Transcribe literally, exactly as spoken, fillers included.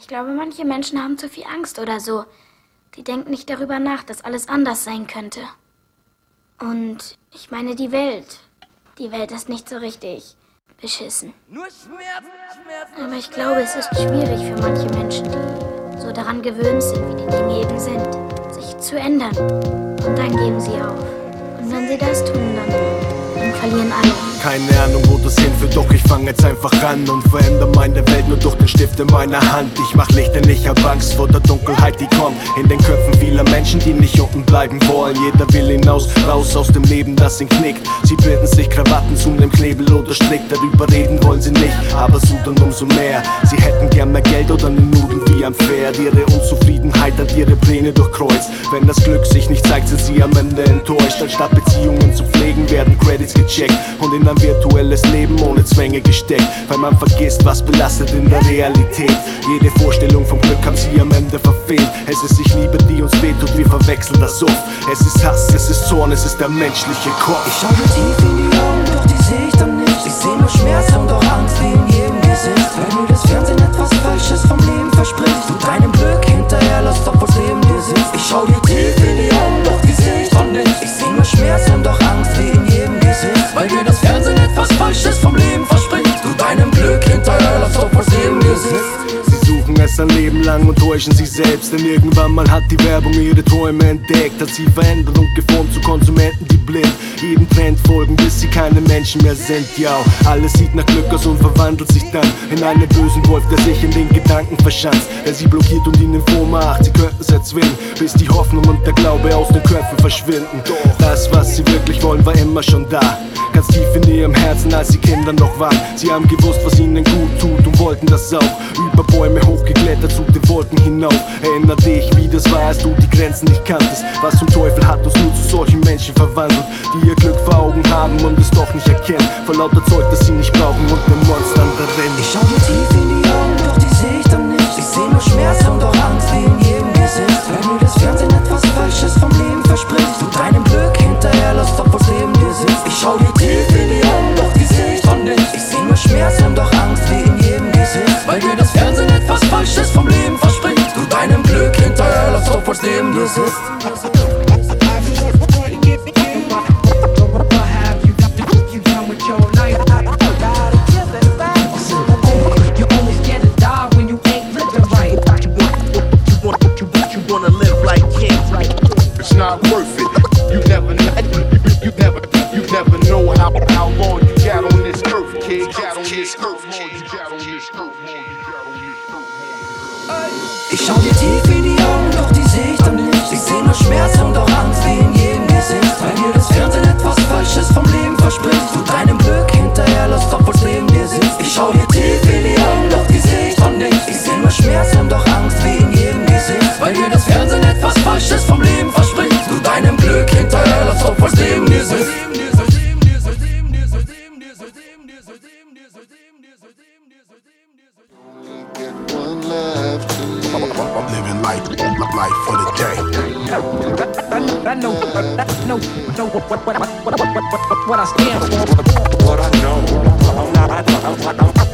Ich glaube, manche Menschen haben zu viel Angst oder so. Die denken nicht darüber nach, dass alles anders sein könnte. Und ich meine die Welt. Die Welt ist nicht so richtig beschissen. Aber ich glaube, es ist schwierig für manche Menschen, die so daran gewöhnt sind, wie die Dinge eben sind, sich zu ändern. Und dann geben sie auf. Und wenn sie das tun, dann, dann verlieren alle. Keine Ahnung, wo das hinführt, doch ich fange jetzt einfach an und verändere meine Welt nur durch den Stift in meiner Hand. Ich mach Licht, denn ich hab Angst vor der Dunkelheit, die kommt in den Köpfen vieler Menschen, die nicht unten bleiben wollen. Jeder will hinaus, raus aus dem Leben, das ihn knickt. Sie binden sich Krawatten zu nem Knebel oder Strick. Darüber reden wollen sie nicht, aber sudern umso mehr. Sie hätten gern mehr Geld oder ne Nudeln wie am Pferd. Ihre Unzufriedenheit hat ihre Pläne durchkreuzt. Wenn das Glück sich nicht zeigt, sind sie am Ende enttäuscht. Anstatt Beziehungen zu pflegen, werden Credits gecheckt und in ein virtuelles Leben ohne Zwänge gesteckt, weil man vergisst, was belastet in der Realität. Jede Vorstellung vom Glück haben sie am Ende verfehlt. Es ist sich Liebe, die uns wehtut, wir verwechseln das oft. Es ist Hass, es ist Zorn, es ist der menschliche Kopf. Ich schau mir tief in die Augen, doch die seh ich dann nicht. Ich seh nur Schmerz und auch Angst wie in jedem Gesicht. Weil mir das Fernsehen etwas Falsches vom Leben verspricht. Du deinem Glück hinterher, lass doch was Leben dir sitzt. Ich schau dir tief in die Augen, doch die seh ich dann nicht. Ich seh nur Schmerz und auch Angst wie in jedem Gesicht. Weil mir das Fernsehen etwas Falsches vom Leben verspricht. Du deinem Glück hinterher, lass doch was Leben dir sitzt. Sie suchen es ein Leben lang und täuschen sich selbst, denn irgendwann mal hat die Werbung ihre Träume entdeckt. Hat sie verändert und geformt zu Konsumenten, die blind jedem Trend folgen, bis sie keine Menschen mehr sind. Ja, alles sieht nach Glück aus und verwandelt sich dann in einen bösen Wolf, der sich in den Gedanken verschanzt, der sie blockiert und ihnen vormacht, sie könnten es erzwingen, bis die Hoffnung und der Glaube aus den Köpfen verschwinden. Doch das, was sie wirklich wollen, war immer schon da, ganz tief in ihrem Herzen, als sie Kinder noch waren. Sie haben gewusst, was ihnen gut tut und wollten das auch. Über Bäume hochgeklettert zu den Wolken hinauf. Erinner dich, wie das war, als du die Grenzen nicht kanntest. Was zum Teufel hat uns nur zu solchen Menschen verwandelt, die ihr Glück vor Augen haben und es doch nicht erkennen, vor lauter Zeug, das sie nicht brauchen und den Monstern darin. Ich schau dir tief in die Augen, doch die seh ich dann nicht. Ich seh nur Schmerz und auch Angst wie in jedem Gesicht. Weil mir das Fernsehen etwas Falsches vom Leben verspricht. Du deinem Glück hinterher, lass doch was Leben dir sitzt. Ich schau dir tief in die Augen, doch die seh ich dann nicht. Ich seh nur Schmerz und auch Angst wie in jedem Gesicht. Weil mir das Fernsehen etwas Falsches vom Leben verspricht. Du deinem Glück hinterher, lass doch was Leben dir sitzt. It's not worth it. You never know. You never. You never know how how long you got on this earth, kid. Got on this earth, kid. You got on this earth, Ich schau dir tief in die Augen, doch die seh ich dann nicht. Ich seh nur Schmerz und auch Angst wie in jedem Gesicht. Weil mir das Fernsehen etwas Falsches vom Leben verspricht. Du deinem Glück hinterher, lass doch was Leben dir sitzt. Ich schau dir tief in die Augen, doch die seh ich dann nicht. Ich seh nur Schmerz und auch Angst wie in jedem Gesicht. Weil mir das Fernsehen etwas Falsches vom Leben verspricht. Du deinem Glück hinterher, lass doch was Leben dir sitzt. I'm living life, life for the day. I know, I know, know what, what, what, what, what, what, what I stand for. What I know, I'm not, I'm, I'm, I'm